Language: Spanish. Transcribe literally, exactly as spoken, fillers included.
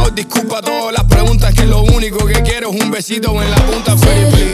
disculpa todas las preguntas, que lo único que quiero es un besito en la punta. Pretty please.